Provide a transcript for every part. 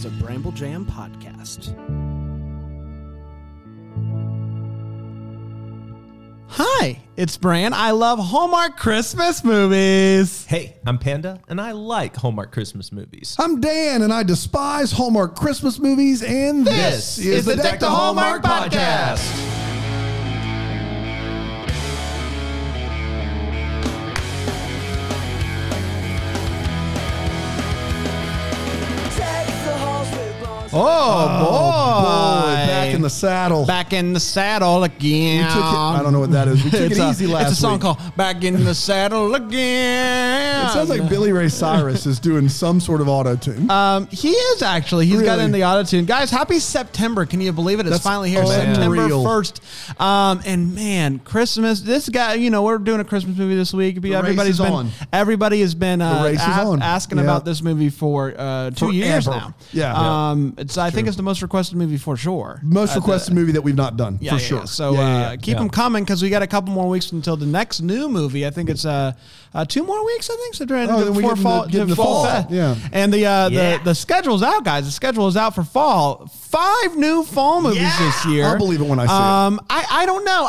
is a Bramble Jam podcast. Hi, it's Bran. I love Hallmark Christmas movies. Hey, I'm Panda, and I like Hallmark Christmas movies. I'm Dan, and I despise Hallmark Christmas movies, and this is the Deck the Hallmark podcast. Oh, boy. Back in the saddle. Back in the saddle again. I don't know what that is. We took it easy last week. It's a song called Back in the Saddle Again. It sounds like Billy Ray Cyrus is doing some sort of auto-tune. He is actually. He's got Really? in the auto-tune. Guys, happy September. Can you believe it? It's That's finally here. unreal. September 1st. And man, Christmas. This guy, you know, we're doing a Christmas movie this week. Everybody has been asking about this movie for 2 years now. Yeah. I think it's the most requested movie for sure. Most requested movie that we've not done, for sure. Yeah. So keep them coming because we got a couple more weeks until the next new movie. I think it's 2 more weeks, I think. So then we get into fall. Yeah. And the schedule's out, guys. The schedule is out for fall. 5 new fall movies this year. I'll believe it when I see it. I don't know.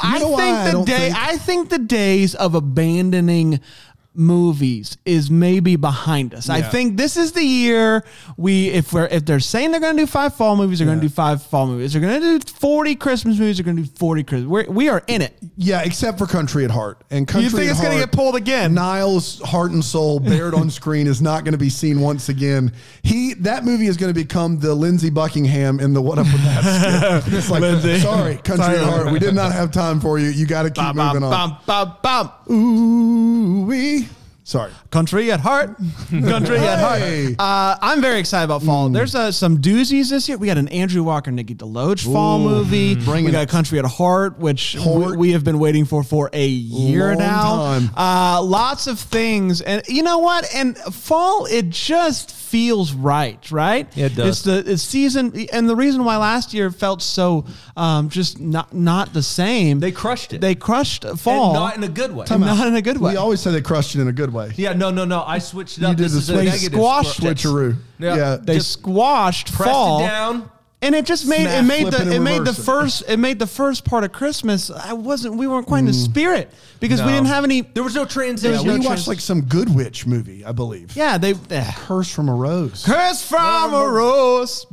I think the days of abandoning movies is maybe behind us. I think this is the year if they're saying they're going to do 5 fall movies, they're going to do 5 fall movies. They're going to do 40 Christmas movies, they're going to do 40 Christmas. We are in it. Yeah, except for Country at Heart. And Country You think it's going to get pulled again? Niall's heart and soul bared on screen is not going to be seen once again. That movie is going to become the Lindsey Buckingham in the What Up With That skit. It's like, sorry, Country at Heart, we did not have time for you. You got to keep moving on. Ooh-wee. Sorry. Country at Heart. Country at Heart. I'm very excited about fall. There's some doozies this year. We got an Andrew Walker, Nikki DeLoach fall movie. We got Country at Heart, which we have been waiting for a year now. Lots of things. And you know what? And fall, it just feels right? Yeah, it does. It's season. And the reason why last year felt so just not the same. They crushed it. They crushed fall. And not in a good way. Not in a good way. We always say they crushed it in a good way. Yeah, no. I switched it up. You did This is a they negative switcheroo. Yeah. They squashed fall. Pressed it down. And it just made Snap, made the first part of Christmas. We weren't quite in the spirit because we didn't have any. There was no transition. We watched like some Good Witch movie, I believe. Yeah, Curse from a Rose. Curse from a Rose,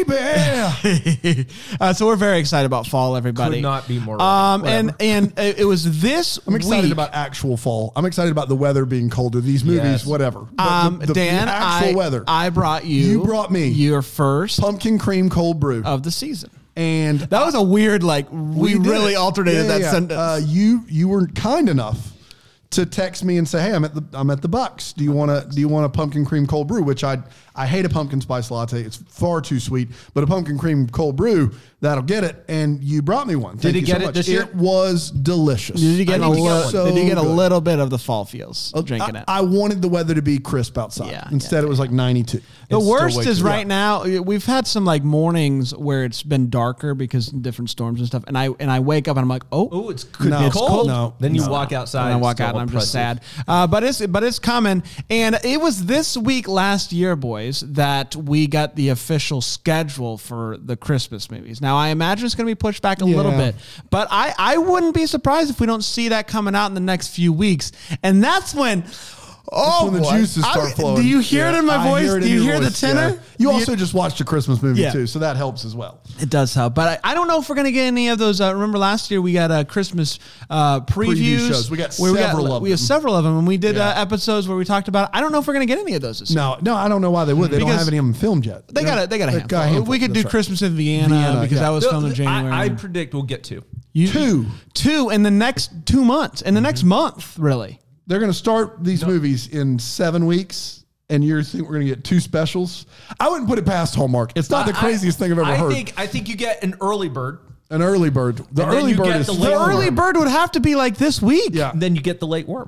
baby. So we're very excited about fall, everybody. Could not be more ready. And it was this. I'm excited week. about actual fall. I'm excited about the weather being colder. These movies, whatever. But the Dan, actual weather. I brought you. You brought me your first pumpkin cream cold brew of the season. And that was a weird, we really alternated that sentence. You were kind enough to text me and say, "Hey, I'm at the Bucks. Do you want a pumpkin cream cold brew?" Which I hate a pumpkin spice latte. It's far too sweet. But a pumpkin cream cold brew, that'll get it. And you brought me one. Did you get it this year? It was delicious. Did you get a little bit of the fall feels drinking it? I wanted the weather to be crisp outside. Yeah, Instead, it was like 92. The worst is right now. We've had some mornings where it's been darker because different storms and stuff. And I wake up and I'm like, it's cold. No, then you walk outside. And I walk out and I'm just sad. But it's coming. And it was this week last year, boys, that we got the official schedule for the Christmas movies. Now I imagine it's going to be pushed back a little bit, but I wouldn't be surprised if we don't see that coming out in the next few weeks. And that's when. When the juices start flowing. Do you hear it in my voice? Do you hear the tenor? Yeah. You also just watched a Christmas movie too, so that helps as well. It does help, but I don't know if we're going to get any of those. Remember last year we got Christmas previews. Shows. We got several of them. We have several of them, and we did episodes where we talked about it. I don't know if we're going to get any of those this year. No, I don't know why they would. They don't have any of them filmed yet. They got a handful. We could do Christmas in Vienna because that was filmed in January. I predict we'll get 2. Two in the next 2 months. In the next month, really. They're going to start these movies in 7 weeks, and you think we're going to get 2 specials? I wouldn't put it past Hallmark. It's not the craziest thing I've ever heard. I think you get an early bird. An early bird. The early bird would have to be like this week. Yeah. And then you get the late worm.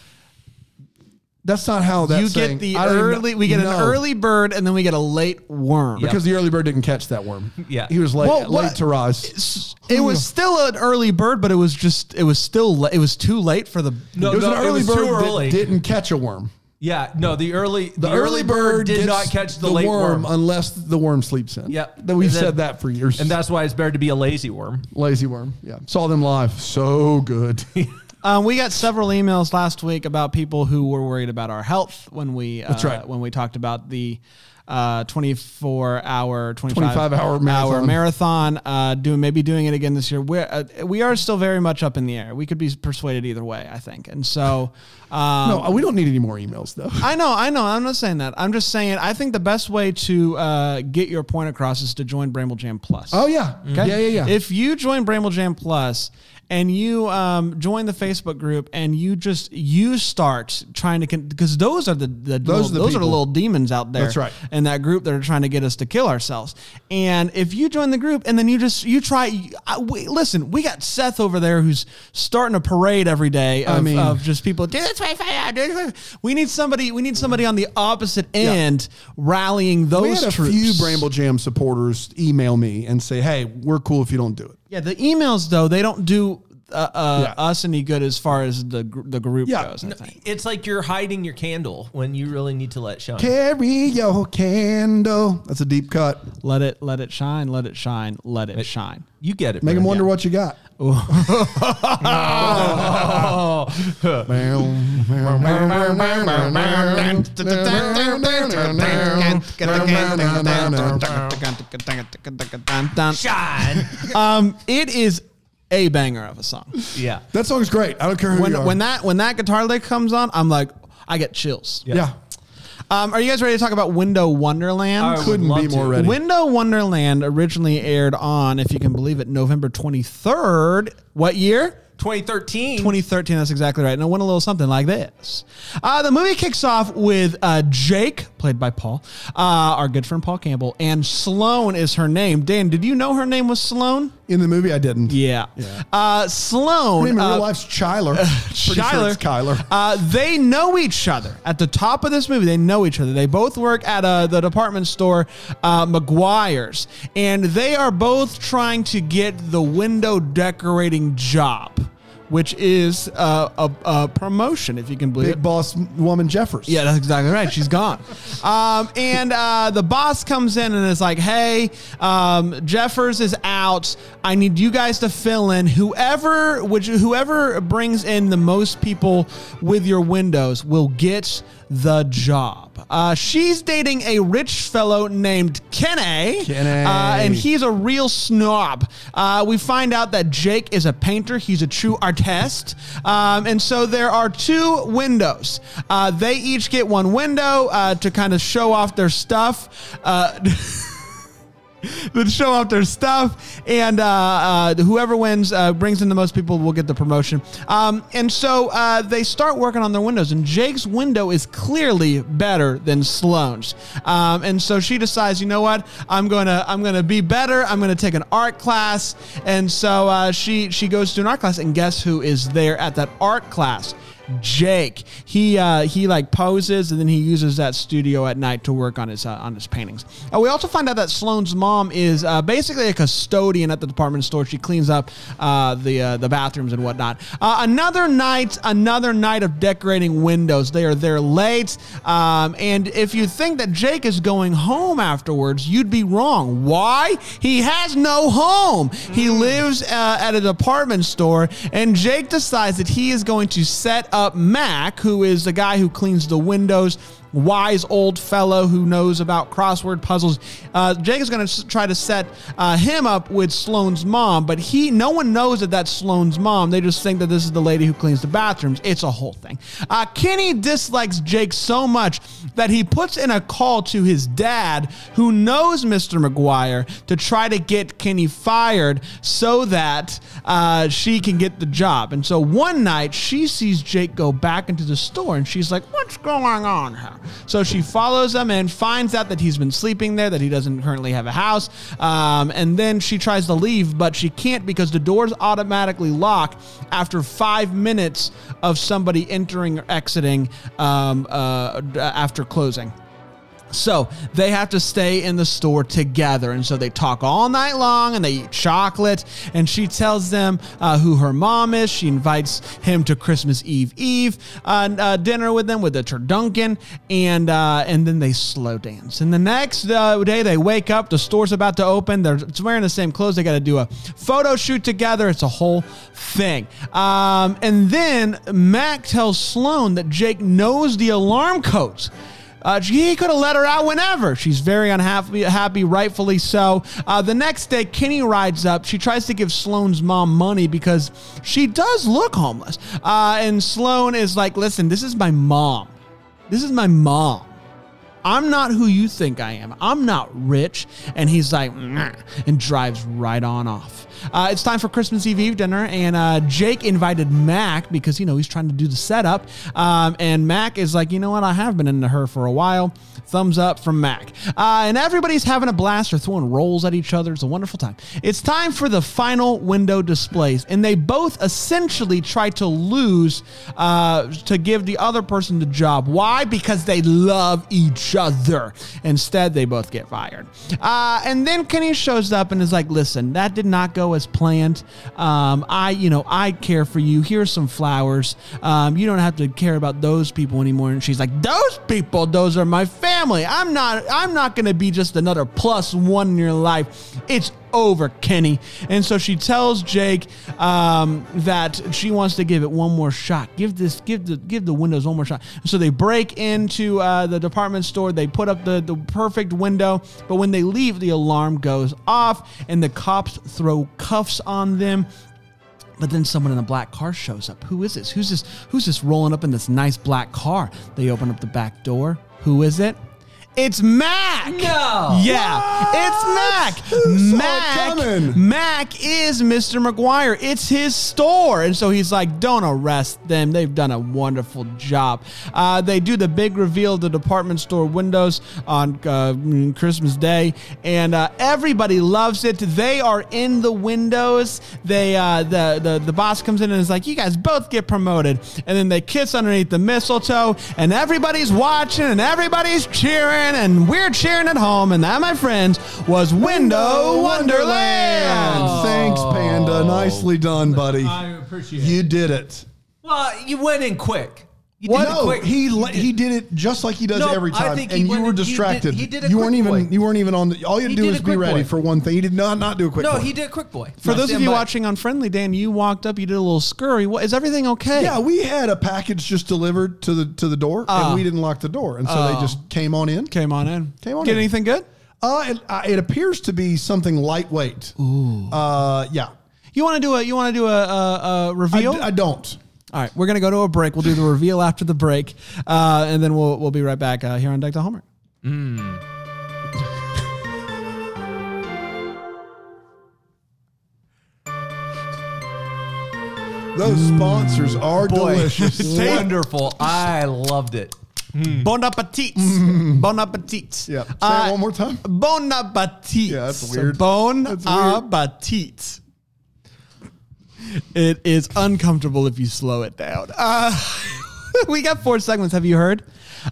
That's not how that's you get the early. We get an early bird, and then we get a late worm because the early bird didn't catch that worm. Yeah, he was late to rise. It was still an early bird, but it was too late for the. It was an early bird that didn't catch a worm. Yeah, no, the early bird did gets not catch the late worm. unless the worm sleeps in. Yep. We've said that for years. And that's why it's better to be a lazy worm. Lazy worm. Yeah. Saw them live. So good. We got several emails last week about people who were worried about our health when we That's right. when we talked about the 25-hour marathon. doing it again this year. We are still very much up in the air. We could be persuaded either way, I think. And so no, we don't need any more emails though. I know. I'm not saying that. I'm just saying I think the best way to get your point across is to join Bramble Jam Plus. Oh yeah. Okay? Yeah. If you join Bramble Jam Plus and you join the Facebook group and you start trying to, because those are the little demons out there. That's right. In that group that are trying to get us to kill ourselves. And if you join the group and then you try, listen, we got Seth over there who's starting a parade every day of just people. We need somebody on the opposite end rallying those We had a troops. few Bramble Jam supporters email me and say, "Hey, we're cool if you don't do it." Yeah, the emails though, they don't do us any good as far as the group goes. I think. It's like you're hiding your candle when you really need to let shine. Carry your candle. That's a deep cut. Let it shine, let it shine, let it shine. You get it. Make them wonder what you got. Shine. It is a banger of a song. Yeah. That song's great. I don't care who you are. When that guitar lick comes on, I'm like, I get chills. Yeah. Are you guys ready to talk about Window Wonderland? I would Couldn't love be more to. ready. Window Wonderland originally aired on, if you can believe it, November 23rd. What year? 2013. 2013, that's exactly right. And it went a little something like this. The movie kicks off with Jake, played by Paul, our good friend Paul Campbell, and Sloane is her name. Dan, did you know her name was Sloane? In the movie, I didn't. Yeah. Sloane. Her name in real life's Chyler. Pretty sure it's Kyler. They know each other. At the top of this movie, they know each other. They both work at the department store, McGuire's, and they are both trying to get the window decorating job, which is a promotion, if you can believe it. Big boss woman Jeffers. Yeah, that's exactly right. She's gone. And the boss comes in and is like, hey, Jeffers is out. I need you guys to fill in. Whoever brings in the most people with your windows will get the job. She's dating a rich fellow named Kenny. And he's a real snob. We find out that Jake is a painter. He's a true artist. And so there are two windows. They each get one window to kind of show off their stuff. And whoever wins brings in the most people will get the promotion. And so they start working on their windows, and Jake's window is clearly better than Sloane's. And so she decides, you know what, I'm gonna be better. I'm gonna take an art class. And so she goes to an art class, and guess who is there at that art class? Jake. He like poses, and then he uses that studio at night to work on his paintings. We also find out that Sloane's mom is basically a custodian at the department store. She cleans up the bathrooms and whatnot. Another night of decorating windows. They are there late, and if you think that Jake is going home afterwards, you'd be wrong. Why? He has no home. He lives at a department store, and Jake decides that he is going to set up Mac, who is the guy who cleans the windows, wise old fellow who knows about crossword puzzles. Jake is going to try to set him up with Sloane's mom, but no one knows that that's Sloane's mom. They just think that this is the lady who cleans the bathrooms. It's a whole thing. Kenny dislikes Jake so much that he puts in a call to his dad, who knows Mr. McGuire, to try to get Kenny fired so that she can get the job. And so one night she sees Jake go back into the store, and she's like, what's going on here? So she follows him and finds out that he's been sleeping there, that he doesn't currently have a house. And then she tries to leave, but she can't because the doors automatically lock after 5 minutes of somebody entering or exiting after closing. So they have to stay in the store together. And so they talk all night long and they eat chocolate. And she tells them who her mom is. She invites him to Christmas Eve dinner with them with the turducken. And then they slow dance. And the next day they wake up. The store's about to open. They're wearing the same clothes. They got to do a photo shoot together. It's a whole thing. And then Mac tells Sloane that Jake knows the alarm codes. He could have let her out whenever. She's very happy, rightfully so. The next day, Kenny rides up. She tries to give Sloane's mom money because she does look homeless. And Sloane is like, listen, this is my mom. This is my mom. I'm not who you think I am. I'm not rich. And he's like, nah, and drives right on off. It's time for Christmas Eve dinner, and Jake invited Mac because, he's trying to do the setup. And Mac is like, you know what? I have been into her for a while. Thumbs up from Mac. And everybody's having a blast. They're throwing rolls at each other. It's a wonderful time. It's time for the final window displays, and they both essentially try to lose to give the other person the job. Why? Because they love each other. Instead, they both get fired. And then Kenny shows up and is like, listen, that did not go as planned. I care for you. Here's some flowers. You don't have to care about those people anymore. And she's like, those people, those are my family. I'm not going to be just another +1 in your life. It's over, Kenny. And so she tells Jake that she wants to give it one more shot. Give the windows one more shot. So they break into the department store. They put up the perfect window, but when they leave, the alarm goes off and the cops throw cuffs on them. But then someone in a black car shows up. Who is this? Who's this rolling up in this nice black car? They open up the back door. Who is it? It's Mac. No. Yeah, what? It's Mac. Mac is Mr. McGuire. It's his store. And so he's like, don't arrest them. They've done a wonderful job. They do the big reveal of the department store windows on Christmas Day. And everybody loves it. They are in the windows. They the boss comes in and is like, you guys both get promoted. And then they kiss underneath the mistletoe. And everybody's watching and everybody's cheering. And we're cheering at home, and that, my friends, was Window Wonderland. Thanks, Panda. Nicely done, buddy. I appreciate it. You did it. Well, you went in quick. No, he did it just like he does every time, I think and you were distracted. He did a you quick weren't boy. even. You weren't even on the. All you had to do was be ready for one thing. He did not do a quick. No, boy. he did a quick boy. For those of you watching on Friendly, Dan, you walked up, you did a little scurry. Is everything okay? Yeah, we had a package just delivered to the door, and we didn't lock the door, and so they just came on in. Came on in. Get anything good? It appears to be something lightweight. Ooh. Yeah. You want to do a reveal? I don't. All right, we're going to go to a break. We'll do the reveal after the break, and then we'll be right back here on Deck the Hallmark. Those sponsors are delicious. Wonderful. I loved it. Bon appetit. Bon appetit. Yeah. Say it one more time. Bon appetit. Yeah, that's weird. Bon That's weird. appetit. It is uncomfortable if you slow it down. We got 4 segments. Have you heard?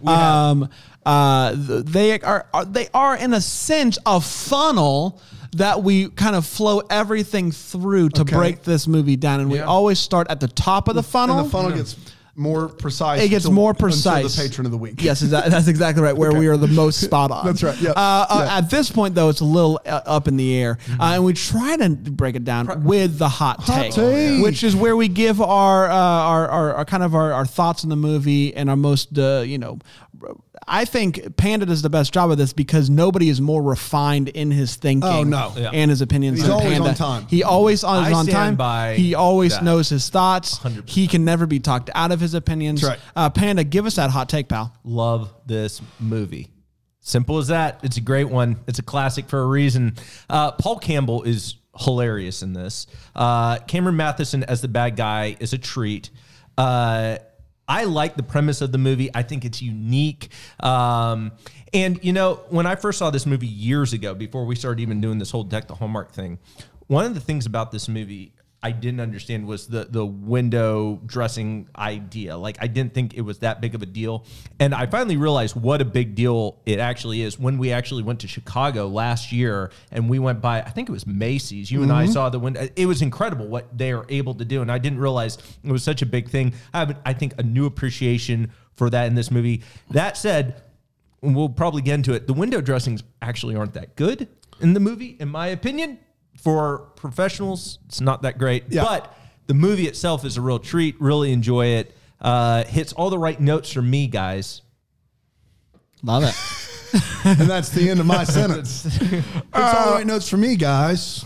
They are in a sense a funnel that we kind of flow everything through to break this movie down, and we always start at the top of the funnel. And the funnel gets more precise. It gets more precise. Until the patron of the week. Yes, that's exactly right. Where we are the most spot on. That's right. Yeah. At this point, though, it's a little up in the air, and we try to break it down with the hot take, which is where we give our kind of our thoughts on the movie and our most I think Panda does the best job of this because nobody is more refined in his thinking and his opinions He's than always Panda. on time. He always is on time. By he always that. knows his thoughts. 100%. He can never be talked out of his opinions. That's right. Panda, give us that hot take, pal. Love this movie. Simple as that. It's a great one. It's a classic for a reason. Paul Campbell is hilarious in this. Cameron Matheson as the bad guy is a treat. I like the premise of the movie. I think it's unique. And, when I first saw this movie years ago, before we started even doing this whole Deck the Hallmark thing, one of the things about this movie, I didn't understand was the window dressing idea. Like, I didn't think it was that big of a deal. And I finally realized what a big deal it actually is when we actually went to Chicago last year and we went by, I think it was Macy's. You and I saw the window. It was incredible what they are able to do. And I didn't realize it was such a big thing. I have, I think, a new appreciation for that in this movie. That said, we'll probably get into it. The window dressings actually aren't that good in the movie, in my opinion. For professionals, it's not that great. Yeah. But the movie itself is a real treat. Really enjoy it. Hits all the right notes for me, guys. Love it. And that's the end of my sentence. Hits all the right notes for me, guys.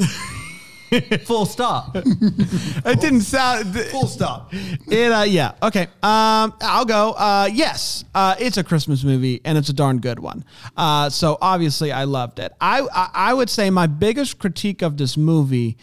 Full stop. It didn't sound full stop. Yeah. Okay. I'll go. Yes. It's a Christmas movie and it's a darn good one. So obviously I loved it. I would say my biggest critique of this movie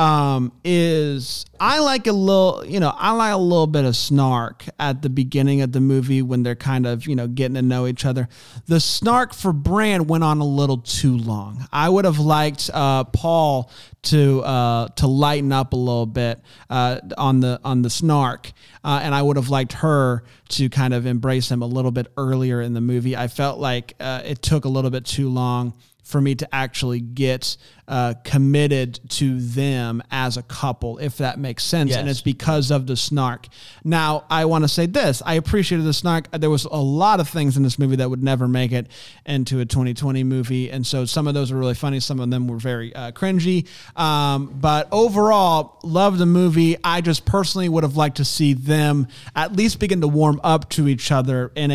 is I like a little bit of snark at the beginning of the movie when they're kind of, getting to know each other. The snark for Bran went on a little too long. I would have liked Paul to lighten up a little bit on the snark, and I would have liked her to kind of embrace him a little bit earlier in the movie. I felt like it took a little bit too long for me to actually get committed to them as a couple, if that makes sense. Yes. And it's because of the snark. Now, I want to say this. I appreciated the snark. There was a lot of things in this movie that would never make it into a 2020 movie. And so some of those were really funny. Some of them were very cringy. But overall, love the movie. I just personally would have liked to see them at least begin to warm up to each other in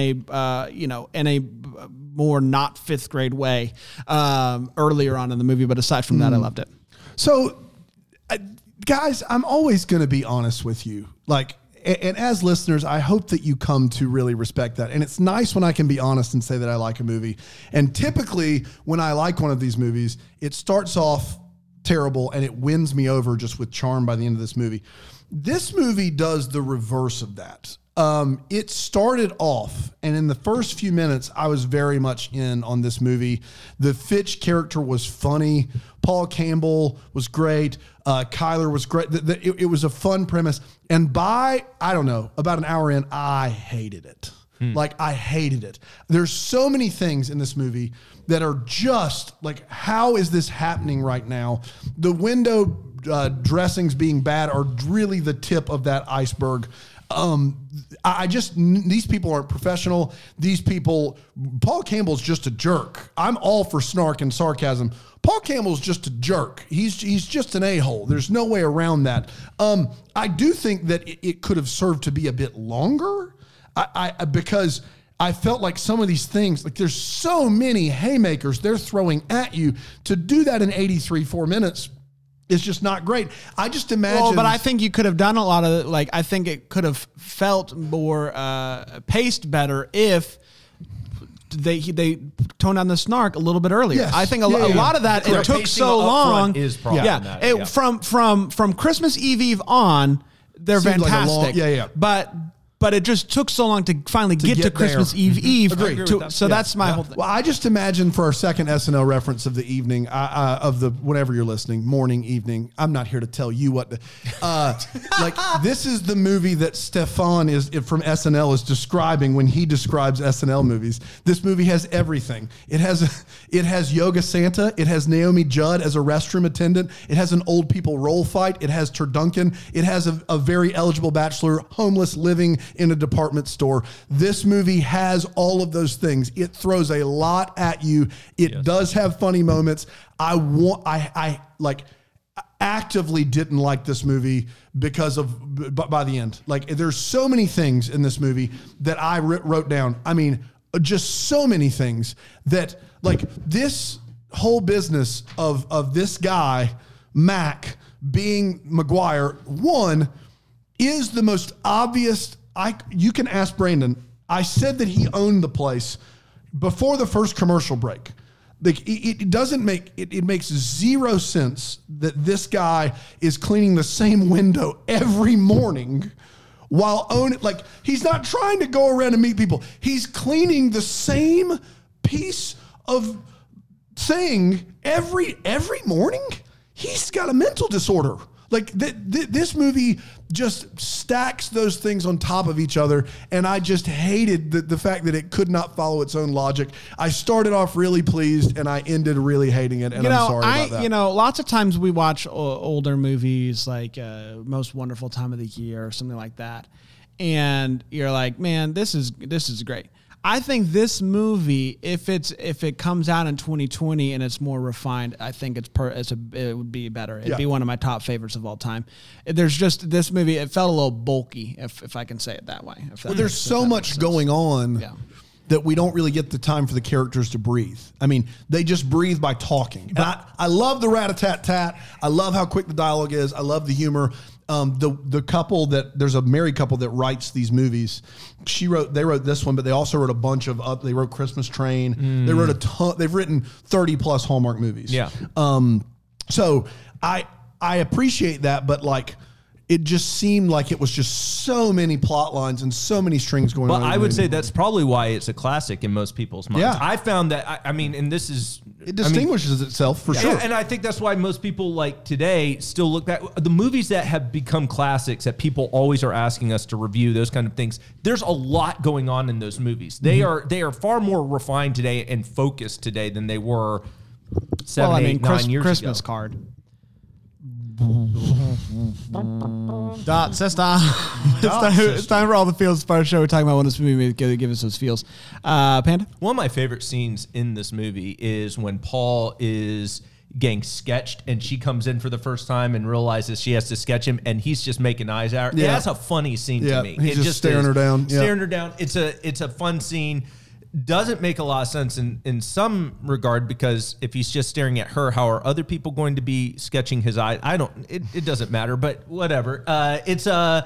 a more not fifth grade way earlier on in the movie. But aside from that, I loved it. So, guys, I'm always going to be honest with you. And as listeners, I hope that you come to really respect that. And it's nice when I can be honest and say that I like a movie. And typically, when I like one of these movies, it starts off terrible and it wins me over just with charm by the end of this movie. This movie does the reverse of that. It started off, and in the first few minutes, I was very much in on this movie. The Fitch character was funny. Paul Campbell was great. Kyler was great. It was a fun premise. And by, I don't know, about an hour in, I hated it. I hated it. There's so many things in this movie that are just like, how is this happening right now? The window dressings being bad are really the tip of that iceberg. These people aren't professional. These people, Paul Campbell's just a jerk. I'm all for snark and sarcasm. Paul Campbell's just a jerk. He's just an a-hole. There's no way around that. I do think that it could have served to be a bit longer. Because I felt like some of these things, like there's so many haymakers they're throwing at you. To do that in 4 minutes. It's just not great. I just imagine. Well, but I think you could have done a lot of I think it could have felt more paced better if they toned down the snark a little bit earlier. Yes. I think a lot of that it took so long. Is probably from Christmas Eve on, they're seemed fantastic. Like But it just took so long to finally get to Christmas Eve. So that's my whole thing. Well, I just imagine for our second SNL reference of the evening, of the whenever you're listening, morning, evening. I'm not here to tell you what to. This is the movie that Stefan from SNL is describing when he describes SNL movies. This movie has everything. It has Yoga Santa. It has Naomi Judd as a restroom attendant. It has an old people role fight. It has Turduncan. It has a very eligible bachelor, homeless, living in a department store. This movie has all of those things. It throws a lot at you. It does have funny moments. I actively didn't like this movie because of by the end. There's so many things in this movie that I wrote down. I mean, just so many things that this whole business of this guy, Mac, being McGuire, one is the most obvious. You can ask Brandon. I said that he owned the place before the first commercial break. It doesn't make it makes zero sense that this guy is cleaning the same window every morning while owning. He's not trying to go around and meet people. He's cleaning the same piece of thing every morning. He's got a mental disorder. Like this movie just stacks those things on top of each other, and I just hated the fact that it could not follow its own logic. I started off really pleased, and I ended really hating it, and I'm sorry about that. Lots of times we watch older movies like Most Wonderful Time of the Year or something like that, and you're like, man, this is great. I think this movie, if it comes out in 2020 and it's more refined, I think it would be better. It'd be one of my top favorites of all time. There's just this movie, it felt a little bulky, if I can say it that way. There's so much going on that we don't really get the time for the characters to breathe. I mean, they just breathe by talking. And I love the rat-a-tat-tat. I love how quick the dialogue is. I love the humor. The couple there's a married couple that writes these movies. They wrote this one, but they also wrote a bunch of they wrote Christmas Train. They wrote a ton. They've written 30 plus Hallmark movies. Yeah. So I appreciate that, but like, it just seemed like it was just so many plot lines and so many strings going on. Well, I would say that's probably why it's a classic in most people's minds. Yeah. I found that, and this is... It distinguishes itself for sure. And I think that's why most people like today still look back. The movies that have become classics that people always are asking us to review, those kind of things, there's a lot going on in those movies. They are far more refined today and focused today than they were 9 years ago. Christmas Card. Sister. It's time for all the feels part of the show. We're talking about when this movie give us those feels. Panda? One of my favorite scenes in this movie is when Paul is getting sketched and she comes in for the first time and realizes she has to sketch him and he's just making eyes at her. Yeah, that's a funny scene to me. He's just staring her down. Staring her down. It's a fun scene. Doesn't make a lot of sense in some regard, because if he's just staring at her, how are other people going to be sketching his eye? It doesn't matter, but whatever. It's a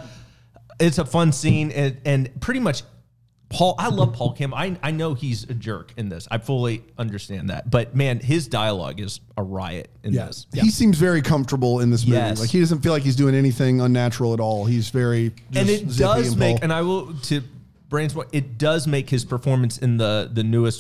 fun scene, and pretty much Paul, I love Paul Kim. I know he's a jerk in this. I fully understand that. But man, his dialogue is a riot in this. He seems very comfortable in this movie. Yes. Like, he doesn't feel like he's doing anything unnatural at all. He's very and it does make, and I will to Brain's point, it does make his performance in the newest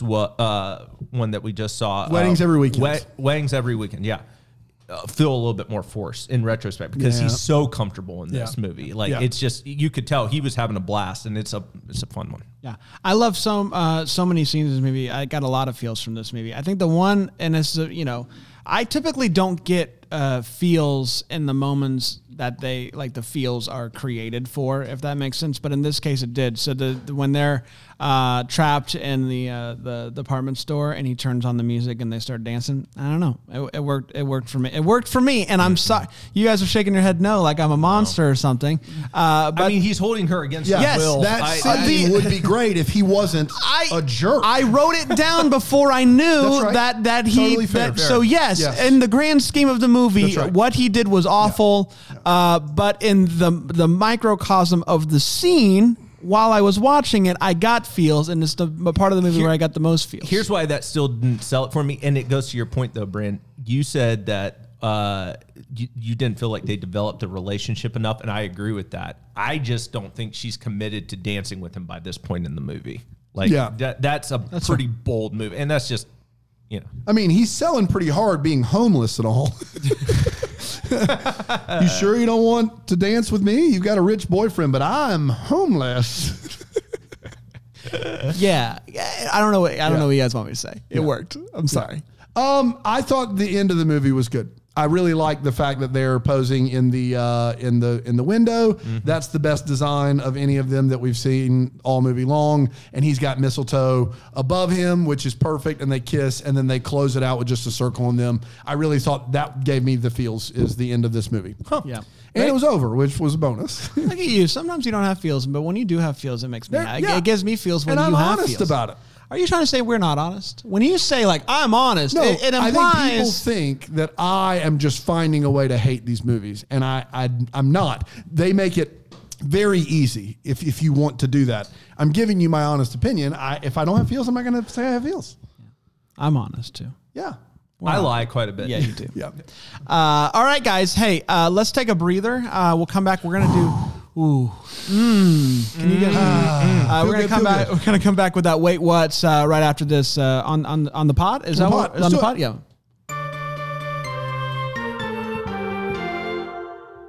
one that we just saw, Weddings Every Weekend. Weddings Every Weekend, feel a little bit more forced in retrospect, because he's so comfortable in this movie. Like it's just, you could tell he was having a blast, and it's a fun one. Yeah, I love so many scenes in this movie. I got a lot of feels from this movie. I think the one, and it's I typically don't get feels in the moments that they like the feels are created for, if that makes sense. But in this case, it did. So when they're trapped in the department store and he turns on the music and they start dancing, I don't know. It worked. It worked for me. It worked for me. And I'm sorry, you guys are shaking your head no, like I'm a monster or something. But I mean, he's holding her against his will. That scene would be great if he wasn't a jerk. I wrote it down before I knew that he. Totally fair. So yes, in the grand scheme of the movie, what he did was awful. But in the microcosm of the scene, while I was watching it, I got feels, and it's the part of the movie where I got the most feels. Here's why that still didn't sell it for me, and it goes to your point, though, Brand. You said that you didn't feel like they developed a relationship enough, and I agree with that. I just don't think she's committed to dancing with him by this point in the movie. Like, that's pretty bold move, and that's just, I mean, he's selling pretty hard being homeless and all. You sure you don't want to dance with me? You've got a rich boyfriend, but I'm homeless. I don't know what you guys want me to say. It worked. I'm sorry. I thought the end of the movie was good. I really like the fact that they're posing in the window. Mm-hmm. That's the best design of any of them that we've seen all movie long. And he's got mistletoe above him, which is perfect. And they kiss, and then they close it out with just a circle on them. I really thought that gave me the feels is the end of this movie. Huh. Yeah. And it was over, which was a bonus. Look at you. Sometimes you don't have feels, but when you do have feels, it makes me happy. It gives me feels when you have feels. And I'm honest about it. Are you trying to say we're not honest? When you say, like, I'm honest, it implies... I think people think that I am just finding a way to hate these movies, and I'm not. They make it very easy if you want to do that. I'm giving you my honest opinion. If I don't have feels, I'm not going to say I have feels. I'm honest, too. Yeah. Wow. I lie quite a bit. Yeah, you do. Yeah. All right, guys. Hey, let's take a breather. We'll come back. We're going to do... Ooh. Can you get? We're gonna come back. We're gonna come back with that. Wait, what's right after this on the pod? Is that what on the pod? Yeah.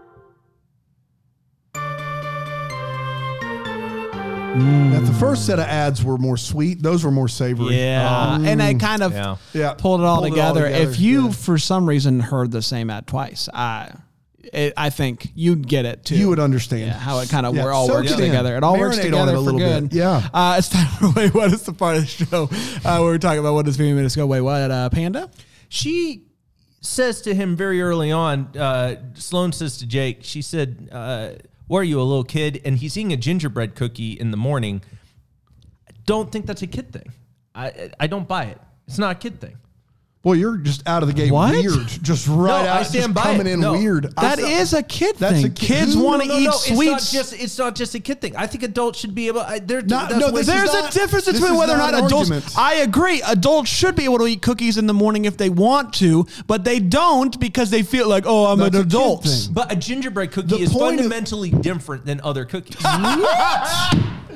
Now, the first set of ads were more sweet. Those were more savory. Yeah. And I kind of pulled it all together. If you, for some reason, heard the same ad twice, I think you'd get it too. You would understand how it kind of all works together. It all works together for good. Yeah. It's time for Wait What is the part of the show where we're talking about what is 15 minutes ago. Wait, what? Panda? She says to him very early on, Sloane says to Jake, she said, "Were you a little kid?" And he's eating a gingerbread cookie in the morning. I don't think that's a kid thing. I don't buy it. It's not a kid thing. Boy, you're just out of the gate weird. Just right out. I stand by coming it. in weird. That is a kid thing. Kids want to eat sweets. It's not just a kid thing. I think adults should be able. There's a difference between whether or not adults. I agree. Adults should be able to eat cookies in the morning if they want to, but they don't because they feel like, oh, I'm an adult. But a gingerbread cookie is fundamentally different than other cookies. What?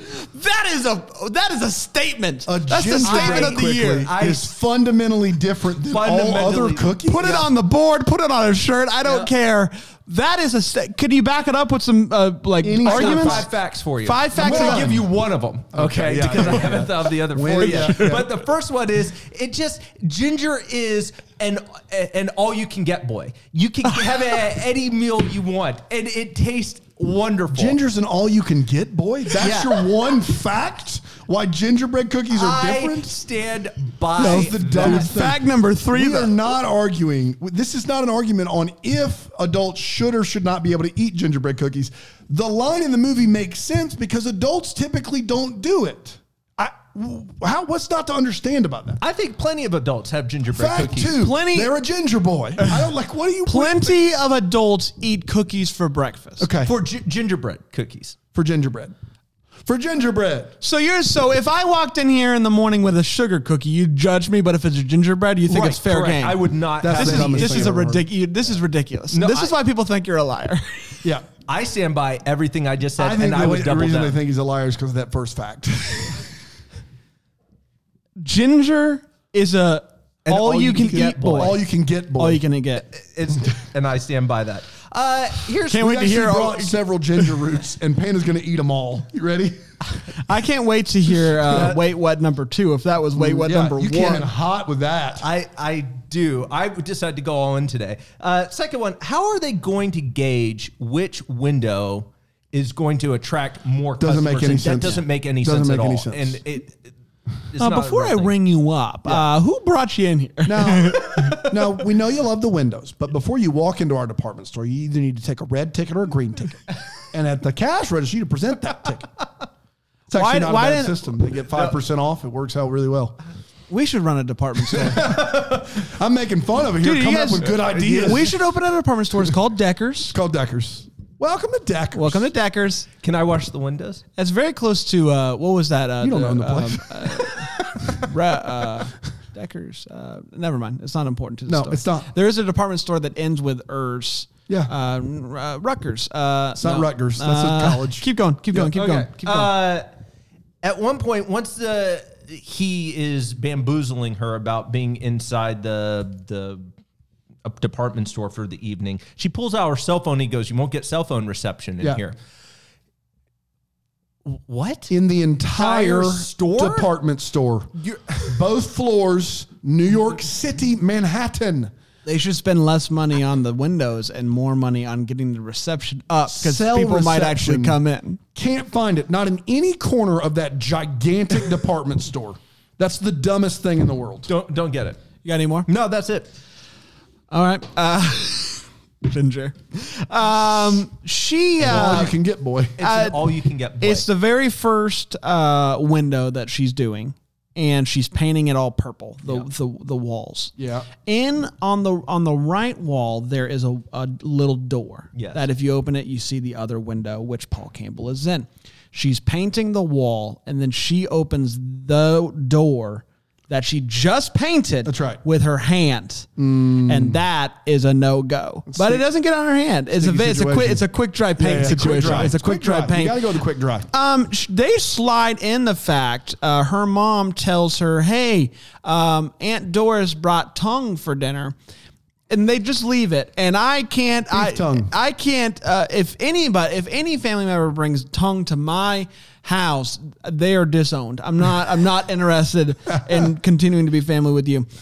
That is a statement. That's the statement of the year. Is fundamentally different than all other cookies. Put it on the board. Put it on a shirt. I don't care. That is Can you back it up with some arguments? I got 5 facts for you. 5 facts. I'm going to give you one of them. Okay. Because I haven't thought of the other 4 yet. But the first one is ginger is an all-you-can-get boy. You can have it at any meal you want, and it tastes wonderful. Ginger's an all-you-can-get boy? That's your one fact? Why gingerbread cookies are different? I stand by That's the dumbest thing. Fact number 3. We are not arguing. This is not an argument on if adults should or should not be able to eat gingerbread cookies. The line in the movie makes sense because adults typically don't do it. What's not to understand about that? I think plenty of adults have gingerbread cookies. Fact 2, they're a ginger boy. I don't like. What are you? Plenty of adults eat cookies for breakfast. Okay, for gingerbread cookies. For gingerbread. So if I walked in here in the morning with a sugar cookie, you'd judge me, but if it's a gingerbread, you think it's fair game. I would not. This is ridiculous. No, this is why people think you're a liar. Yeah. I stand by everything I just said, and I would double down. The reason they think he's a liar is because of that first fact. Ginger is all-you-can-eat boy. All-you-can-get boy. All-you-can-get. And I stand by that. Can't wait to hear several ginger roots, and Panda's going to eat them all. You ready? I can't wait to hear Wait What number 2, if that was Wait What number 1. You came in hot with that. I do. I decided to go all in today. Second one, how are they going to gauge which window is going to attract more customers? Doesn't make any sense. That doesn't make any sense at all. And before I ring you up, who brought you in here? Now, we know you love the windows, but before you walk into our department store, you either need to take a red ticket or a green ticket. And at the cash register, you present that ticket. It's actually not a bad system. They get 5% off. It works out really well. We should run a department store. I'm making fun of it here. Coming up with good ideas. We should open a department store. It's called Deckers. It's called Deckers. Welcome to Deckers. Welcome to Deckers. Can I wash the windows? It's very close to, what was that? You don't own the place. Deckers. Never mind. It's not important to the store. No, it's not. There is a department store that ends with ers. Yeah. Rutgers. It's not Rutgers. That's a college. Keep going. Keep going. At one point, once he is bamboozling her about being inside the department store for the evening, she pulls out her cell phone. He goes, "You won't get cell phone reception in here." What? In the entire department store. Both floors, New York City, Manhattan. They should spend less money on the windows and more money on getting the reception up because people might actually come in. Can't find it. Not in any corner of that gigantic department store. That's the dumbest thing in the world. Don't get it. You got any more? No, that's it. All right. Ginger. All you can get, boy. It's all you can get, boy. It's the very first window that she's doing, and she's painting it all purple. The walls. Yeah. On the right wall there is a little door. Yes. That if you open it, you see the other window, which Paul Campbell is in. She's painting the wall, and then she opens the door that she just painted. That's right. With her hand. And that is a no-go. But it doesn't get on her hand. It's a quick dry paint situation. It's a quick dry paint. You got to go with the quick dry. They slide in the fact her mom tells her, "Hey, Aunt Doris brought tongue for dinner." and they just leave it. And I can't, I can't, if any family member brings tongue to my house, they are disowned. I'm not interested in continuing to be family with you.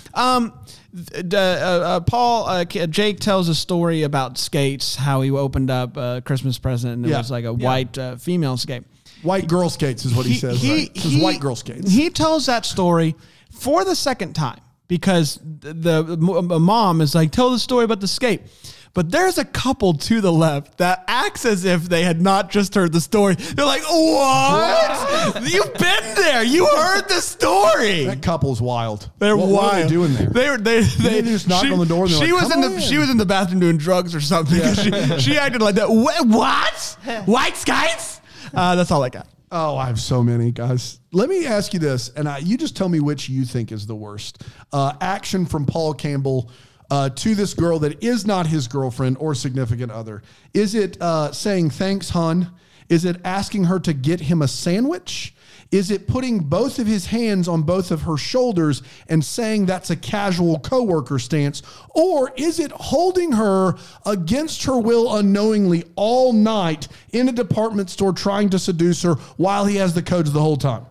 Jake tells a story about skates, how he opened up a Christmas present and it was like a white female skate. White girl skates is what he says. Right? White girl skates. He tells that story for the second time because the mom is like, tell the story about the skate. But there's a couple to the left that acts as if they had not just heard the story. They're like, what? You've been there. You heard the story. That couple's wild. They're wild. What are they doing there? They just knocked on the door. And she was in the bathroom doing drugs or something. She acted like that. What? White skates? That's all I got. Oh, I have so many, guys. Let me ask you this, and you just tell me which you think is the worst. Action from Paul Campbell to this girl that is not his girlfriend or significant other. Is it saying, thanks, hon? Is it asking her to get him a sandwich? Is it putting both of his hands on both of her shoulders and saying that's a casual coworker stance? Or is it holding her against her will unknowingly all night in a department store trying to seduce her while he has the codes the whole time?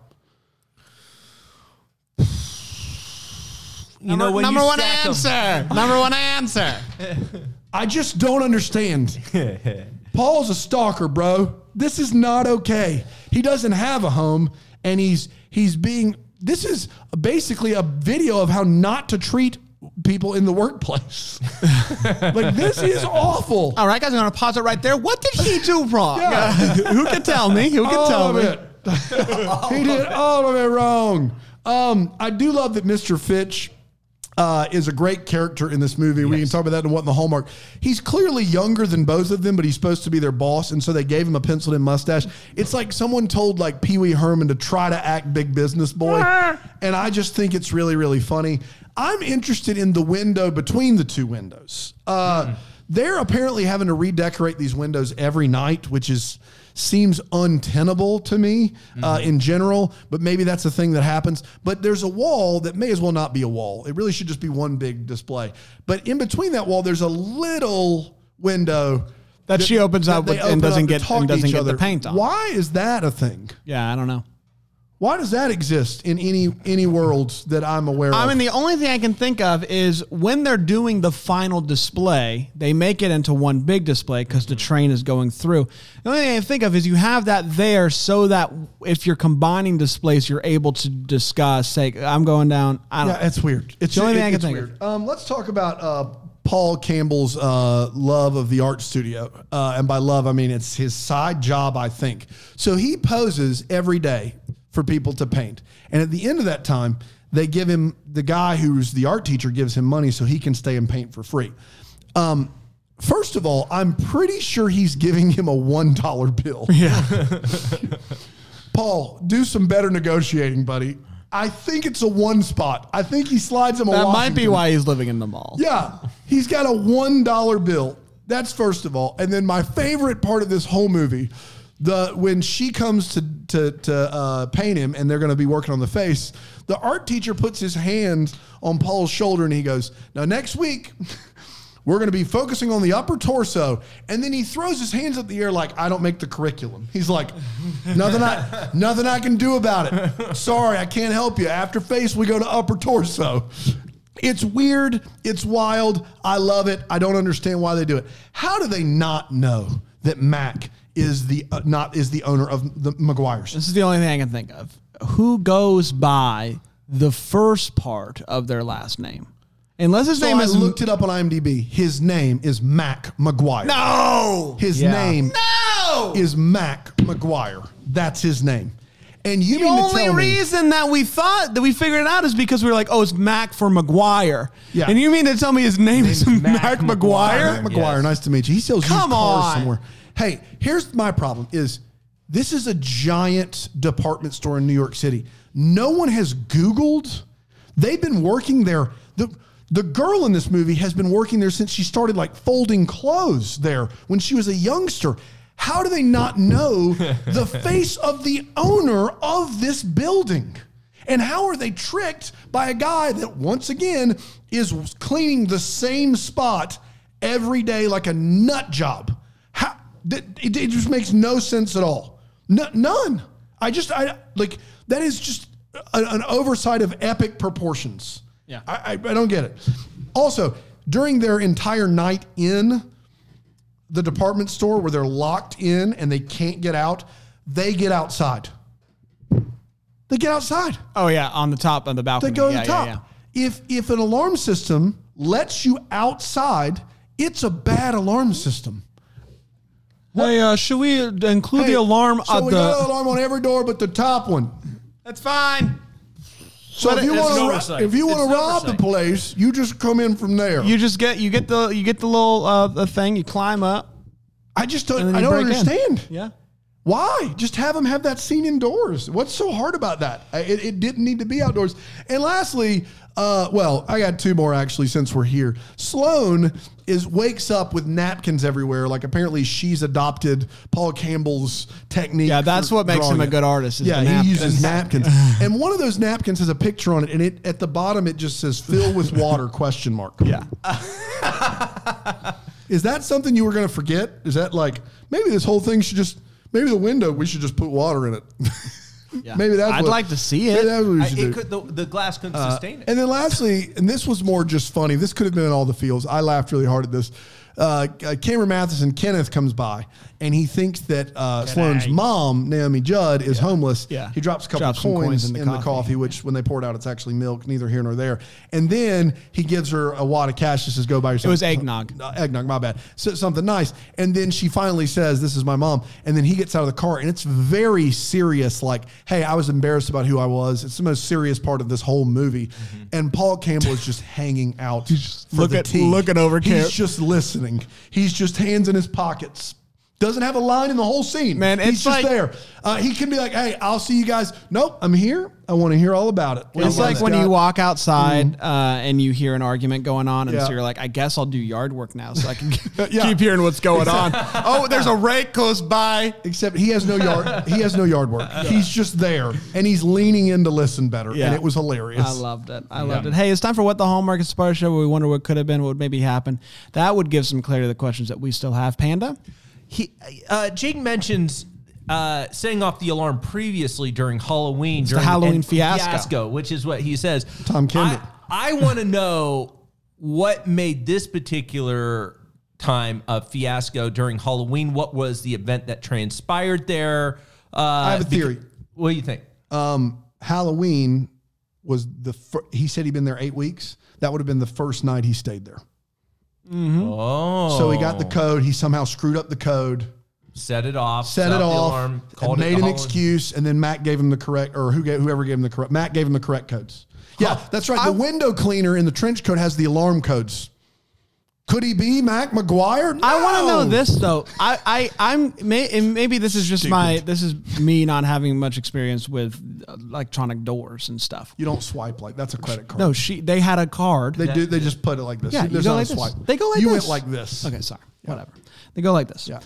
Number one answer. I just don't understand. Paul's a stalker, bro. This is not okay. He doesn't have a home, and he's being. This is basically a video of how not to treat people in the workplace. Like, this is awful. All right, guys, I'm going to pause it right there. What did he do wrong? Who can tell me? Who can tell me? He did all of it wrong. I do love that Mr. Fitch is a great character in this movie. Yes. We can talk about that and what in the Hallmark. He's clearly younger than both of them, but he's supposed to be their boss, and so they gave him a penciled in mustache. It's like someone told like Pee Wee Herman to try to act big business boy, and I just think it's really, really funny. I'm interested in the window between the two windows. They're apparently having to redecorate these windows every night, which seems untenable to me in general, but maybe that's a thing that happens. But there's a wall that may as well not be a wall. It really should just be one big display. But in between that wall, there's a little window that she opens up and doesn't get the paint on. Why is that a thing? Yeah, I don't know. Why does that exist in any worlds that I'm aware of? I mean, the only thing I can think of is when they're doing the final display, they make it into one big display because the train is going through. The only thing I can think of is you have that there so that if you're combining displays, you're able to discuss, say, I'm going down. It's weird. It's the only thing I can think of. Let's talk about Paul Campbell's love of the art studio. And by love, I mean it's his side job, I think. So he poses every day for people to paint. And at the end of that time, they give him, the guy who's the art teacher gives him money so he can stay and paint for free. First of all, I'm pretty sure he's giving him a $1 bill. Yeah. Paul, do some better negotiating, buddy. I think it's a one spot. I think he slides him a Washington. That might be why he's living in the mall. Yeah. He's got a $1 bill. That's first of all. And then my favorite part of this whole movie, when she comes to paint him and they're going to be working on the face, the art teacher puts his hand on Paul's shoulder and he goes, now next week, we're going to be focusing on the upper torso. And then he throws his hands up the air like, I don't make the curriculum. He's like, nothing I can do about it. Sorry, I can't help you. After face, we go to upper torso. It's weird. It's wild. I love it. I don't understand why they do it. How do they not know that Mac is the owner of the McGuire's? This is the only thing I can think of. Who goes by the first part of their last name? Unless his name is... I looked it up on IMDb. His name is Mac McGuire. No! His name is Mac McGuire. That's his name. And you mean to tell me... The only reason that we thought that we figured it out is because we were like, oh, it's Mac for McGuire. Yeah. And you mean to tell me his name is Mac McGuire? Mac McGuire, nice to meet you. He sells used cars somewhere. Hey, here's my problem is this is a giant department store in New York City. No one has Googled. They've been working there. The girl in this movie has been working there since she started like folding clothes there when she was a youngster. How do they not know the face of the owner of this building? And how are they tricked by a guy that, once again, is cleaning the same spot every day like a nut job? It just makes no sense at all. None. That is just an oversight of epic proportions. Yeah. I don't get it. Also, during their entire night in the department store where they're locked in and they can't get out, they get outside. They get outside. Oh, yeah, on the top of the balcony. They go to the top. If an alarm system lets you outside, it's a bad alarm system. Hey, should we include the alarm? So we got an alarm on every door but the top one. That's fine. So if you want to rob the place, you just come in from there. You get the little the thing. You climb up. I don't understand. Yeah. Why? Just have them have that scene indoors. What's so hard about that? It didn't need to be outdoors. And lastly, I got two more actually since we're here. Sloane wakes up with napkins everywhere. Like apparently she's adopted Paul Campbell's technique. Yeah, that's what makes him a good artist. Yeah, he uses napkins. And one of those napkins has a picture on it, and at the bottom it just says "fill with water?" ? Yeah. Is that something you were going to forget? Is that like maybe this whole thing should just maybe the window we should just put water in it? Yeah. Maybe that's I'd like to see it. That's what we should do. The glass couldn't sustain it. And then lastly, and this was more just funny. This could have been in all the feels. I laughed really hard at this. Cameron Matheson, Kenneth, comes by, and he thinks that Sloane's mom, Naomi Judd, is homeless. Yeah. He drops a couple of coins in the coffee, which when they pour it out, it's actually milk, neither here nor there. And then he gives her a wad of cash and says, go buy yourself. It was eggnog. Eggnog, my bad. So, something nice. And then she finally says, this is my mom. And then he gets out of the car, and it's very serious, like, hey, I was embarrassed about who I was. It's the most serious part of this whole movie. Mm-hmm. And Paul Campbell is just hanging out looking over. He's just listening. He's just hands in his pockets. Doesn't have a line in the whole scene. Man, he's just there. He can be like, hey, I'll see you guys. Nope, I'm here. I want to hear all about it. It's like when you walk outside and you hear an argument going on, and so you're like, I guess I'll do yard work now so I can keep hearing what's going on. Oh, there's a rake close by. Except he has no yard. He has no yard work. He's just there, and he's leaning in to listen better, and it was hilarious. I loved it. I loved it. Hey, it's time for What the Hallmark Inspired Show, where we wonder what could have been, what would maybe happen. That would give some clarity to the questions that we still have. Panda? Jake mentions setting off the alarm previously during Halloween. During the Halloween fiasco, which is what he says. Tom Kendall. I want to know what made this particular time a fiasco during Halloween. What was the event that transpired there? I have a theory. What do you think? Halloween was he said he'd been there 8 weeks. That would have been the first night he stayed there. Mm-hmm. Oh. So he got the code. He somehow screwed up the code. Set it off. Set it off. Alarm, made an excuse, and then Matt gave him the correct, or whoever gave him the correct. Matt gave him the correct codes. Yeah, that's right. The window cleaner in the trench coat has the alarm codes. Could he be Mac McGuire? No. I want to know this though. Maybe this is just this is me not having much experience with electronic doors and stuff. You don't swipe that's a credit card. No, they had a card. They do. They just put it like this. Yeah, there's not like a swipe. This. They go like you this. went like this. Okay, sorry. Yeah. Whatever. They go like this. Yeah.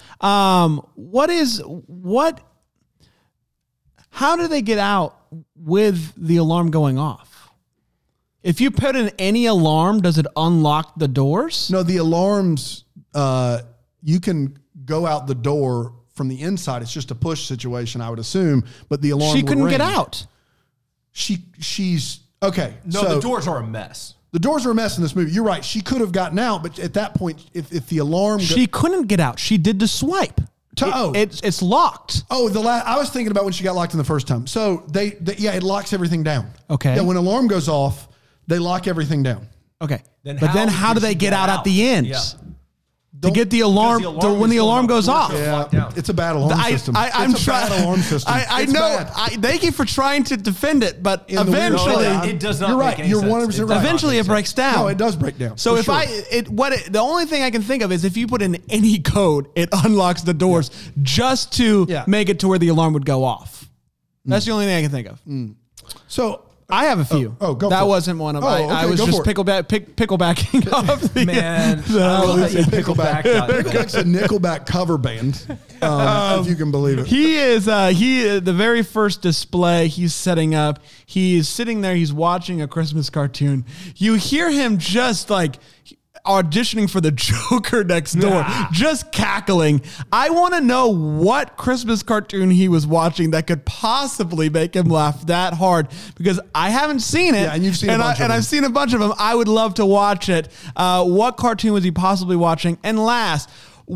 How do they get out with the alarm going off? If you put in any alarm, does it unlock the doors? No, the alarms, you can go out the door from the inside. It's just a push situation, I would assume. But the alarm She couldn't get out. She's okay. No, so the doors are a mess. The doors are a mess in this movie. You're right. She could have gotten out, but at that point, if the alarm... She couldn't get out. She did the swipe. It's locked. Oh, I was thinking about when she got locked in the first time. So it locks everything down. Okay. Yeah, when alarm goes off, they lock everything down. Okay. Then how do they get out at the end? Yeah. To get the alarm, when the alarm goes off. Yeah, it's a bad alarm system. I'm trying. Bad alarm system. I know. Thank you for trying to defend it, but eventually, it does not. You're right. You're 100% right. Eventually, it breaks down. No, it does break down. So the only thing I can think of is if you put in any code, it unlocks the doors just to make it to where the alarm would go off. That's the only thing I can think of. So I have a few. Go that for it. wasn't one of them. Okay, I was go just for it. picklebacking off the Man, I love that you Pickleback. Nickelback's a Nickelback cover band, if you can believe it. He is the very first display he's setting up. He's sitting there. He's watching a Christmas cartoon. You hear him just like auditioning for the Joker next door, just cackling. I want to know what Christmas cartoon he was watching that could possibly make him laugh that hard, because I haven't seen it. Yeah, and you've seen a bunch of them. I've seen a bunch of them. I would love to watch it. What cartoon was he possibly watching? And last,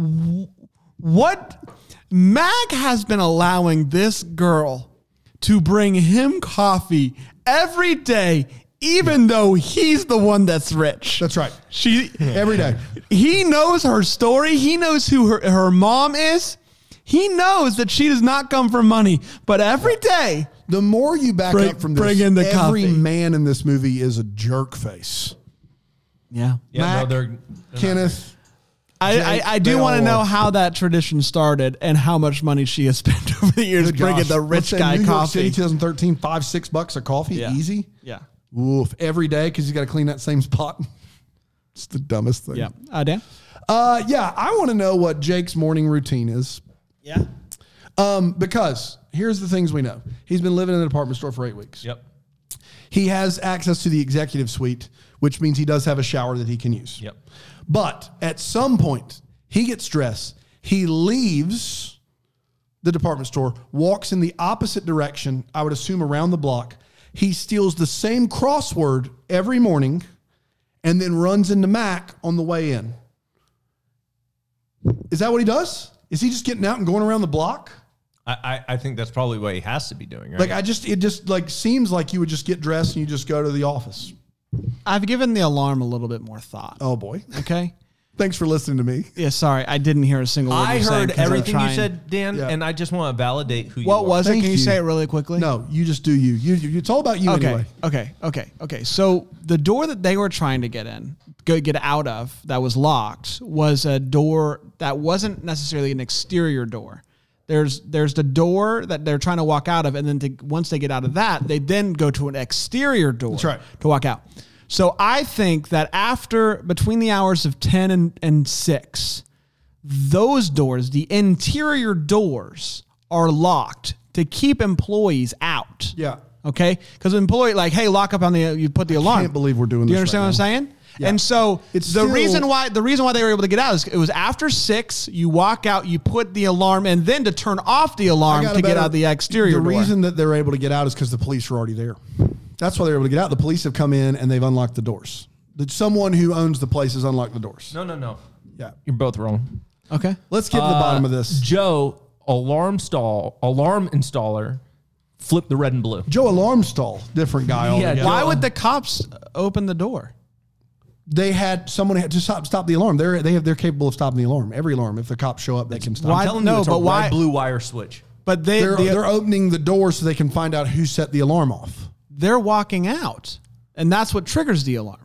what Mag has been allowing this girl to bring him coffee every day, even though he's the one that's rich. That's right. Every day. He knows her story. He knows who her mom is. He knows that she does not come from money. But every day, the more you back up from this, every coffee. man in this movie is a jerk face. Yeah. Mac, they're Kenneth. I do want to know how that tradition started and how much money she has spent over the years bringing the rich guy New York coffee. City, 2013, $5-6 a coffee, easy. Yeah. Oof, every day because you got to clean that same spot. It's the dumbest thing. Yeah. Dan? I want to know what Jake's morning routine is. Yeah. Because here's the things we know. He's been living in an apartment store for 8 weeks. Yep. He has access to the executive suite, which means he does have a shower that he can use. Yep. But at some point, he gets dressed. He leaves the department store, walks in the opposite direction, I would assume around the block. He steals the same crossword every morning and then runs into Mac on the way in. Is that what he does? Is he just getting out and going around the block? I think that's probably what he has to be doing, right? Like it just like seems like you would just get dressed and you just go to the office. I've given the alarm a little bit more thought. Oh boy. Okay. Thanks for listening to me. Yeah, sorry. I didn't hear a single word you said. I heard everything you said, Dan, and I just want to validate who you are. What was it? Thank Can you you. say it really quickly? No, you just do you. It's all about you anyway. Okay. So the door that they were trying to get out of that was locked was a door that wasn't necessarily an exterior door. There's the door that they're trying to walk out of, and then once they get out of that, they then go to an exterior door. That's right. To walk out. So I think that between the hours of 10 and 6, those doors, the interior doors, are locked to keep employees out. Yeah. Okay? Because an employee, like, hey, lock up on you put the alarm. I can't believe we're doing Do this. you understand right what I'm now. saying? Yeah. And so the reason why they were able to get out is it was after 6, you walk out, you put the alarm, and then to turn off the alarm to get out of the exterior door. The reason that they're able to get out is because the police were already there. That's why they're able to get out. The police have come in and they've unlocked the doors. Someone who owns the place has unlocked the doors. No. Yeah. You're both wrong. Okay. Let's get to the bottom of this. Joe, alarm installer, flip the red and blue. Joe Alarmstall, different guy altogether. Why would the cops open the door? Someone had to stop the alarm. They're capable of stopping the alarm. Every alarm. If the cops show up, they can stop. I'm telling you, it's a red blue wire switch. But they're opening the door so they can find out who set the alarm off. They're walking out, and that's what triggers the alarm.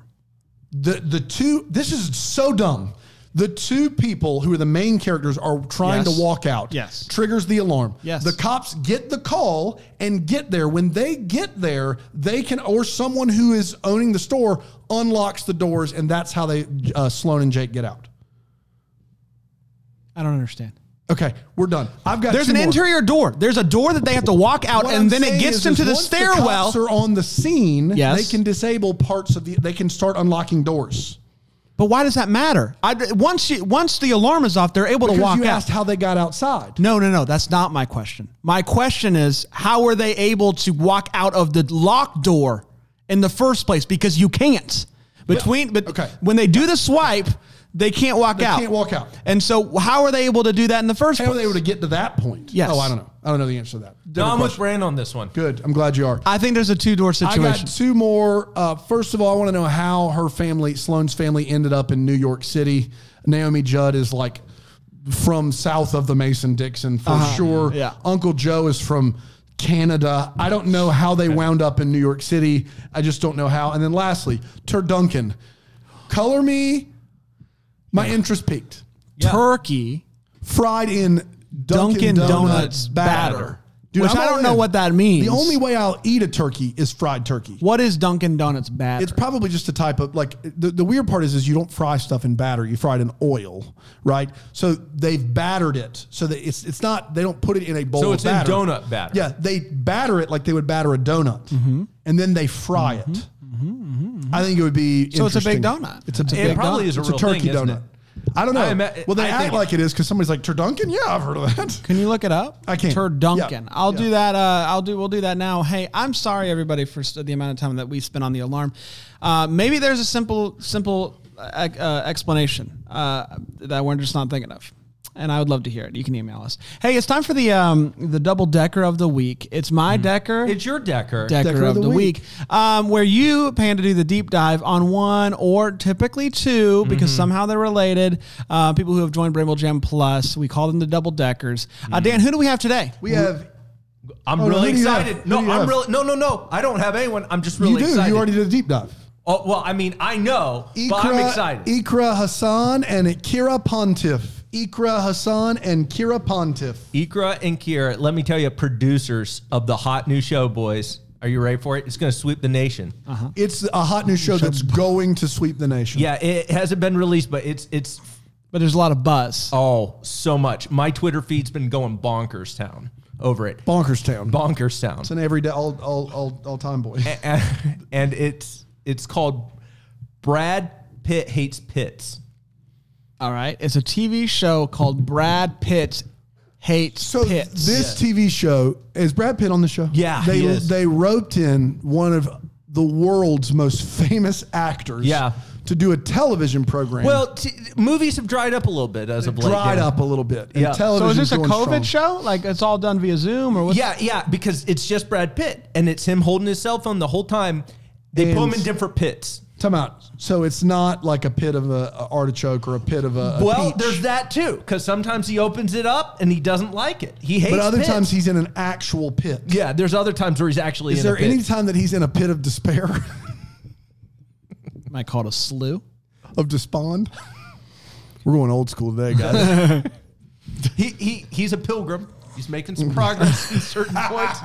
This is so dumb. The two people who are the main characters are trying to walk out. Yes. Triggers the alarm. Yes. The cops get the call and get there. When they get there, or someone who is owning the store unlocks the doors, and that's how Sloan and Jake get out. I don't understand. Okay, we're done. There's an interior door. There's a door that they have to walk out, and then it gets them to the stairwell. Once the cops are on the scene, yes, they can disable parts of they can start unlocking doors. But why does that matter? Once the alarm is off, they're able to walk out. You asked how they got outside. No. That's not my question. My question is, how were they able to walk out of the locked door in the first place? Because you can't. When they do the swipe, they can't walk out. They can't walk out. And so how are they able to do that in the first place? How are they able to get to that point? Yes. Oh, I don't know. I don't know the answer to that. I'm with Brand on this one. Good. I'm glad you are. I think there's a 2-door situation. I got 2 more. First of all, I want to know how Sloan's family ended up in New York City. Naomi Judd is like from south of the Mason-Dixon for sure. Yeah. Uncle Joe is from Canada. I don't know how they wound up in New York City. I just don't know how. And then lastly, Turduncan. Color me. My interest peaked. Yeah. Turkey fried in Dunkin' Donuts batter. Dude, which I don't know what that means. The only way I'll eat a turkey is fried turkey. What is Dunkin' Donuts batter? It's probably just a type of, like, the weird part is you don't fry stuff in batter. You fry it in oil, right? So they've battered it. So that it's not, they don't put it in a bowl So of it's batter. in donut batter. Yeah, they batter it like they would batter a donut. And then they fry it. I think it would be So it's a big interesting. donut. It's a It big probably donut. is a It's real a turkey thing, isn't donut. it? I don't know. Well, they I act think like it is because somebody's like, Turduncan? Yeah, I've heard of that. Can you look it up? I can. Turduncan. Yeah. I'll do that. We'll do that now. Hey, I'm sorry everybody for the amount of time that we spent on the alarm. Maybe there's a simple explanation that we're just not thinking of. And I would love to hear it. You can email us. Hey, it's time for the double decker of the week. It's my decker. It's your decker. Decker of the week, where you, Panda, do the deep dive on one or typically two, because somehow they're related. People who have joined Bramble Jam Plus, we call them the double deckers. Dan, who do we have today? We have... I'm Oh, no, really who do you have? excited. Who No, do you I'm have? really no. I don't have anyone. I'm just really You do. excited. You already did a deep dive. Oh, well, I mean, I know, but I'm excited. Ikra Hassan and Kira Pontiff. Ikra Hassan and Kira Pontiff. Ikra and Kira, let me tell you, producers of the hot new show, boys. Are you ready for it? It's going to sweep the nation. It's a hot new show that's going to sweep the nation. Yeah, it hasn't been released, but it's But there's a lot of buzz. oh, so much. My Twitter feed's been going bonkers town over it. Bonkerstown. Bonkers town. It's an everyday, all time boy. And it's called Brad Pitt Hates Pitts. All right. It's a TV show called Brad Pitt Hates So Pitts. this TV show, is Brad Pitt on the show? Yeah, he is. They roped in one of the world's most famous actors to do a television program. Well, movies have dried up a little bit as of late. dried up a little bit. And Yeah. So is television's this a going COVID strong. show? Like it's all done via Zoom or what? Yeah, because it's just Brad Pitt, and it's him holding his cell phone the whole time. They put him in different pits. Time out. So it's not like a pit of a artichoke or a pit of a Well, peach. there's that too, because sometimes he opens it up and he doesn't like it. He hates But other pits. times he's in an actual pit. Yeah, there's other times where he's actually Is in there a pit. any time that he's in a pit of despair, Might call it a slew. of despond? We're going old school today, guys. He's a pilgrim. He's making some progress in certain points.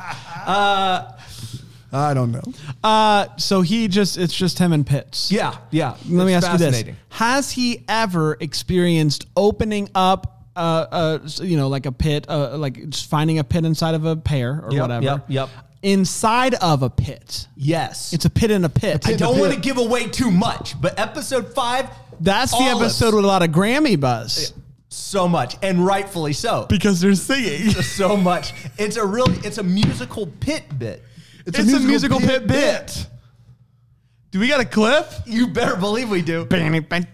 I don't know. So it's just him and Pitts. Yeah. Let me It's ask you this: fascinating. has he ever experienced opening up, like a pit, like just finding a pit inside of a pear or whatever? Yep. Inside of a pit. Yes. It's a pit in a pit. I don't want to give away too much, but episode 5, That's the olives. episode with a lot of Grammy buzz. So much, and rightfully so. Because they're singing. So much. It's a musical pit bit. It's a musical pit bit. Do we got a clip? You better believe we do. Hi,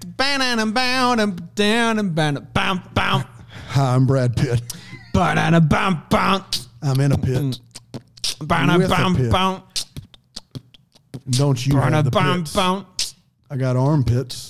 I'm Brad Pitt. I'm in a pit. With a pit. Don't you have the pits? I got armpits.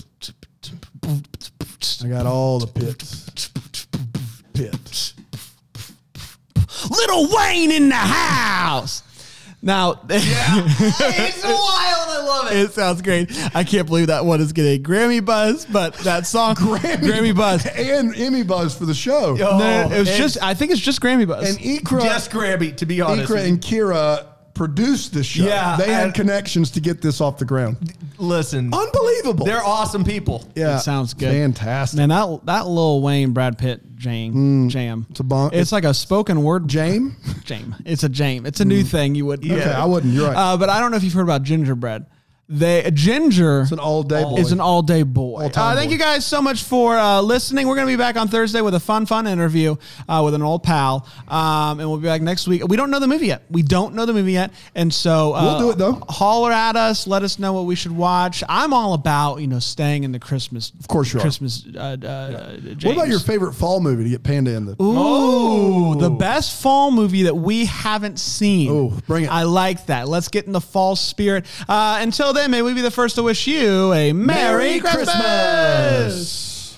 I got all the pits. Pits. Little Wayne in the house. Now, It's wild. I love it. it sounds great. I can't believe that one is getting Grammy buzz, but that song Grammy buzz. And Emmy buzz for the show. No, it was and- just. I think it's just Grammy buzz. And Ikra, Just Grammy, to be honest. Ikra and Kira produced this show. Yeah, They had and- connections to get this off the ground. Listen, Unbelievable. they're awesome people. Yeah, It sounds good. Fantastic. Man, that Lil Wayne Brad Pitt jam. It's a bon- It's like a spoken word Jame? jam. It's a jam. It's a new thing. You would. Okay, I wouldn't. You're right. But I don't know if you've heard about gingerbread. Ginger It's an all-day boy. is an all-day boy. All-time Thank boy. you guys so much for listening. We're going to be back on Thursday with a fun interview with an old pal, and we'll be back next week. We don't know the movie yet. And so We'll do it, though. Holler at us. Let us know what we should watch. I'm all about staying in the Christmas. Of course you are. Christmas. What about your favorite fall movie to get Panda in the? Ooh, the best fall movie that we haven't seen. Ooh, bring it. I like that. Let's get in the fall spirit. Until then, may we be the first to wish you a Merry Christmas.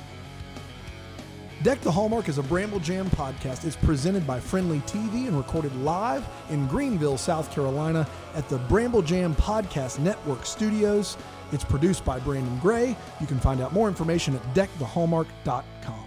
Deck the Hallmark is a Bramble Jam podcast. It's presented by Friendly TV and recorded live in Greenville, South Carolina at the Bramble Jam Podcast Network Studios. It's produced by Brandon Gray. You can find out more information at deckthehallmark.com.